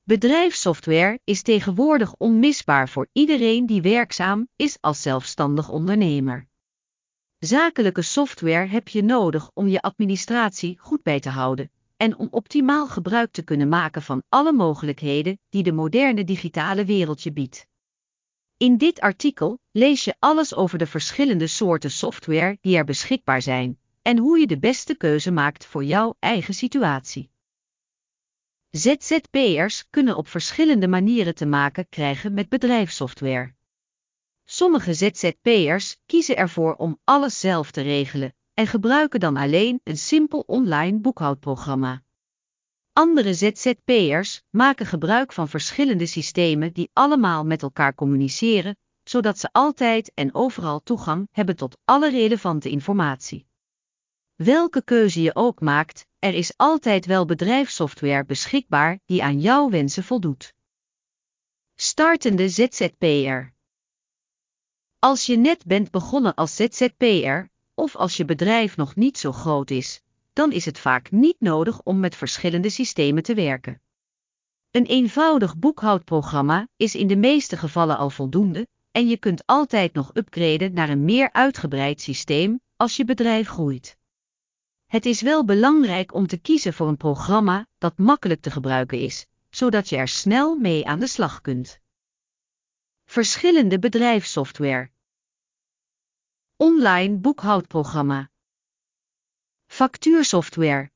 Bedrijfssoftware is tegenwoordig onmisbaar voor iedereen die werkzaam is als zelfstandig ondernemer. Zakelijke software heb je nodig om je administratie goed bij te houden en om optimaal gebruik te kunnen maken van alle mogelijkheden die de moderne digitale wereld je biedt. In dit artikel lees je alles over de verschillende soorten software die er beschikbaar zijn en hoe je de beste keuze maakt voor jouw eigen situatie. ZZP'ers kunnen op verschillende manieren te maken krijgen met bedrijfssoftware. Sommige ZZP'ers kiezen ervoor om alles zelf te regelen en gebruiken dan alleen een simpel online boekhoudprogramma. Andere ZZP'ers maken gebruik van verschillende systemen die allemaal met elkaar communiceren, zodat ze altijd en overal toegang hebben tot alle relevante informatie. Welke keuze je ook maakt, er is altijd wel bedrijfssoftware beschikbaar die aan jouw wensen voldoet. Startende ZZP'er. Als je net bent begonnen als ZZP'er, of als je bedrijf nog niet zo groot is, dan is het vaak niet nodig om met verschillende systemen te werken. Een eenvoudig boekhoudprogramma is in de meeste gevallen al voldoende en je kunt altijd nog upgraden naar een meer uitgebreid systeem als je bedrijf groeit. Het is wel belangrijk om te kiezen voor een programma dat makkelijk te gebruiken is, zodat je er snel mee aan de slag kunt. Verschillende bedrijfssoftware. Online boekhoudprogramma. Factuursoftware.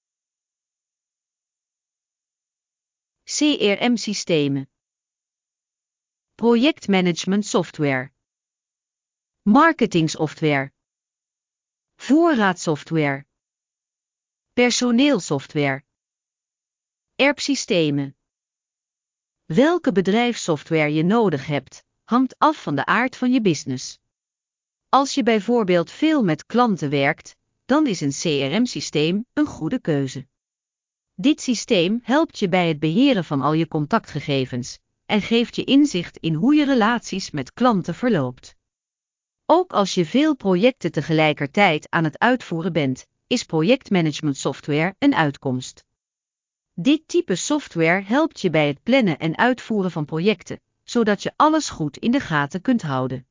CRM-systemen. Projectmanagement software. Marketingsoftware. Voorraadsoftware. Personeelsoftware. ERP-systemen. Welke bedrijfssoftware je nodig hebt, hangt af van de aard van je business. Als je bijvoorbeeld veel met klanten werkt, dan is een CRM-systeem een goede keuze. Dit systeem helpt je bij het beheren van al je contactgegevens en geeft je inzicht in hoe je relaties met klanten verloopt. Ook als je veel projecten tegelijkertijd aan het uitvoeren bent, is projectmanagement software een uitkomst. Dit type software helpt je bij het plannen en uitvoeren van projecten, zodat je alles goed in de gaten kunt houden.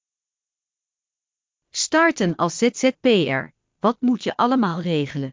Starten als ZZP'er. Wat moet je allemaal regelen?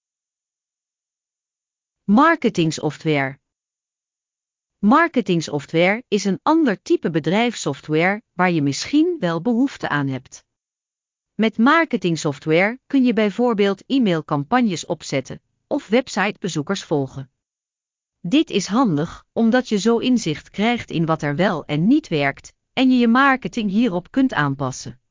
Marketingsoftware. Marketingsoftware is een ander type bedrijfssoftware waar je misschien wel behoefte aan hebt. Met marketingsoftware kun je bijvoorbeeld e-mailcampagnes opzetten of websitebezoekers volgen. Dit is handig omdat je zo inzicht krijgt in wat er wel en niet werkt en je je marketing hierop kunt aanpassen.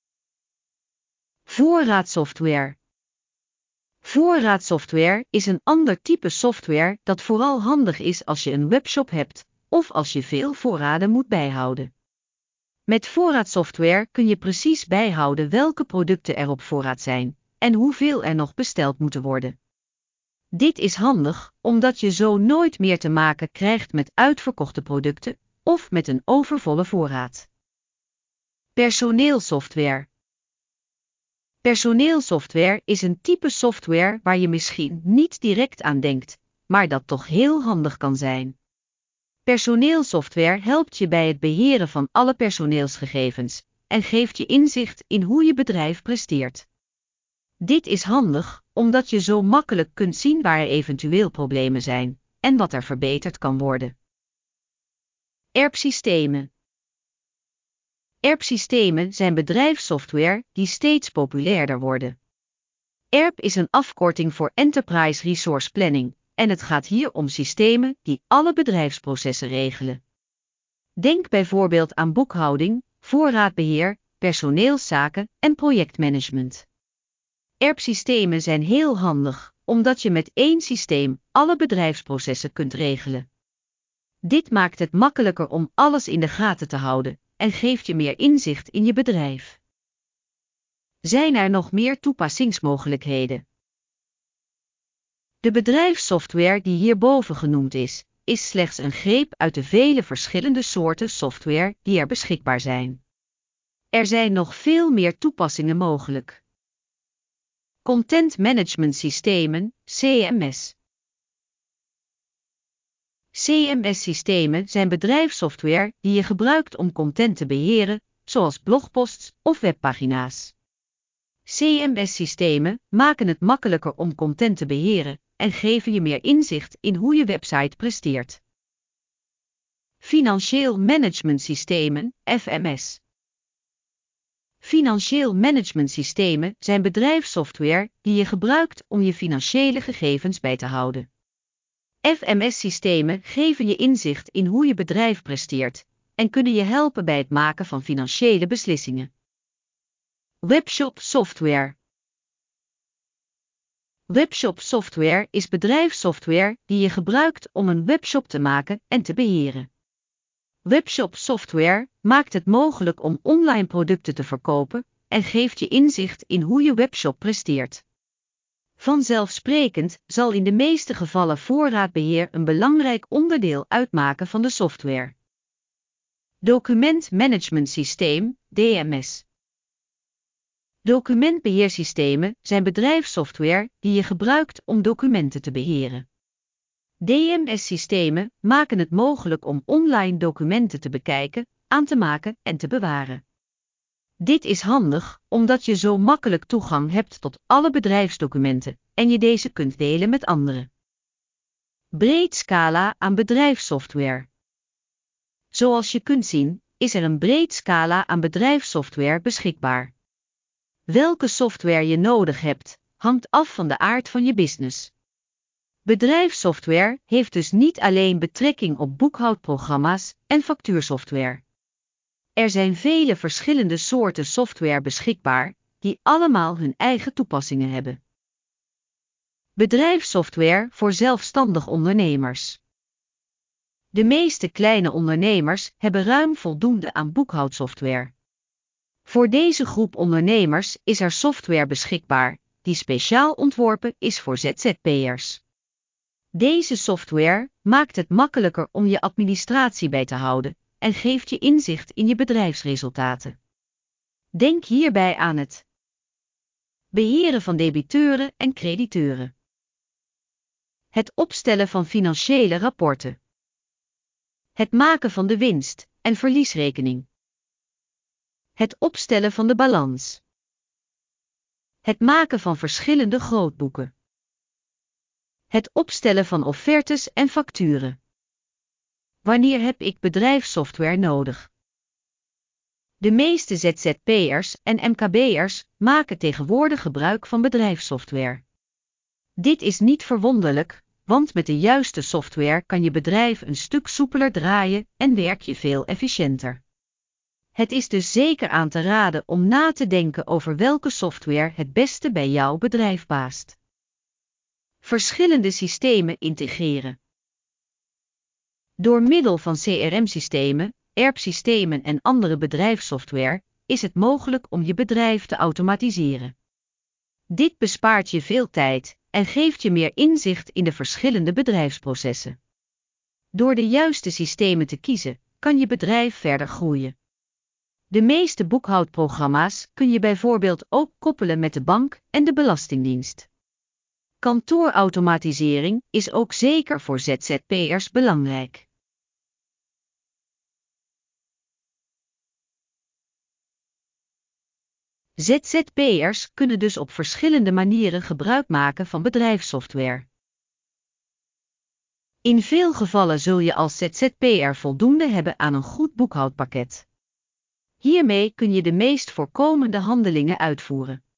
Voorraadsoftware. Voorraadsoftware is een ander type software dat vooral handig is als je een webshop hebt of als je veel voorraden moet bijhouden. Met voorraadsoftware kun je precies bijhouden welke producten er op voorraad zijn en hoeveel er nog besteld moeten worden. Dit is handig omdat je zo nooit meer te maken krijgt met uitverkochte producten of met een overvolle voorraad. Personeelsoftware. Personeelsoftware is een type software waar je misschien niet direct aan denkt, maar dat toch heel handig kan zijn. Personeelsoftware helpt je bij het beheren van alle personeelsgegevens en geeft je inzicht in hoe je bedrijf presteert. Dit is handig omdat je zo makkelijk kunt zien waar er eventueel problemen zijn en wat er verbeterd kan worden. ERP-systemen. ERP-systemen zijn bedrijfssoftware die steeds populairder worden. ERP is een afkorting voor Enterprise Resource Planning en het gaat hier om systemen die alle bedrijfsprocessen regelen. Denk bijvoorbeeld aan boekhouding, voorraadbeheer, personeelszaken en projectmanagement. ERP-systemen zijn heel handig, omdat je met één systeem alle bedrijfsprocessen kunt regelen. Dit maakt het makkelijker om alles in de gaten te houden en geeft je meer inzicht in je bedrijf. Zijn er nog meer toepassingsmogelijkheden? De bedrijfssoftware die hierboven genoemd is slechts een greep uit de vele verschillende soorten software die er beschikbaar zijn. Er zijn nog veel meer toepassingen mogelijk. Content Management Systemen, CMS. CMS-systemen zijn bedrijfssoftware die je gebruikt om content te beheren, zoals blogposts of webpagina's. CMS-systemen maken het makkelijker om content te beheren en geven je meer inzicht in hoe je website presteert. Financieel managementsystemen, FMS. Financieel managementsystemen zijn bedrijfssoftware die je gebruikt om je financiële gegevens bij te houden. FMS-systemen geven je inzicht in hoe je bedrijf presteert en kunnen je helpen bij het maken van financiële beslissingen. Webshop software. Webshop software is bedrijfssoftware die je gebruikt om een webshop te maken en te beheren. Webshop software maakt het mogelijk om online producten te verkopen en geeft je inzicht in hoe je webshop presteert. Vanzelfsprekend zal in de meeste gevallen voorraadbeheer een belangrijk onderdeel uitmaken van de software. Documentmanagementsysteem, DMS. Documentbeheersystemen zijn bedrijfssoftware die je gebruikt om documenten te beheren. DMS-systemen maken het mogelijk om online documenten te bekijken, aan te maken en te bewaren. Dit is handig, omdat je zo makkelijk toegang hebt tot alle bedrijfsdocumenten en je deze kunt delen met anderen. Breed scala aan bedrijfssoftware. Zoals je kunt zien, is er een breed scala aan bedrijfssoftware beschikbaar. Welke software je nodig hebt, hangt af van de aard van je business. Bedrijfssoftware heeft dus niet alleen betrekking op boekhoudprogramma's en factuursoftware. Er zijn vele verschillende soorten software beschikbaar, die allemaal hun eigen toepassingen hebben. Bedrijfssoftware voor zelfstandig ondernemers. De meeste kleine ondernemers hebben ruim voldoende aan boekhoudsoftware. Voor deze groep ondernemers is er software beschikbaar, die speciaal ontworpen is voor ZZP'ers. Deze software maakt het makkelijker om je administratie bij te houden en geeft je inzicht in je bedrijfsresultaten. Denk hierbij aan het beheren van debiteuren en crediteuren. Het opstellen van financiële rapporten. Het maken van de winst- en verliesrekening. Het opstellen van de balans. Het maken van verschillende grootboeken. Het opstellen van offertes en facturen. Wanneer heb ik bedrijfssoftware nodig? De meeste ZZP'ers en MKB'ers maken tegenwoordig gebruik van bedrijfssoftware. Dit is niet verwonderlijk, want met de juiste software kan je bedrijf een stuk soepeler draaien en werk je veel efficiënter. Het is dus zeker aan te raden om na te denken over welke software het beste bij jouw bedrijf past. Verschillende systemen integreren. Door middel van CRM-systemen, ERP-systemen en andere bedrijfssoftware is het mogelijk om je bedrijf te automatiseren. Dit bespaart je veel tijd en geeft je meer inzicht in de verschillende bedrijfsprocessen. Door de juiste systemen te kiezen, kan je bedrijf verder groeien. De meeste boekhoudprogramma's kun je bijvoorbeeld ook koppelen met de bank en de Belastingdienst. Kantoorautomatisering is ook zeker voor ZZP'ers belangrijk. ZZP'ers kunnen dus op verschillende manieren gebruik maken van bedrijfssoftware. In veel gevallen zul je als ZZP'er voldoende hebben aan een goed boekhoudpakket. Hiermee kun je de meest voorkomende handelingen uitvoeren.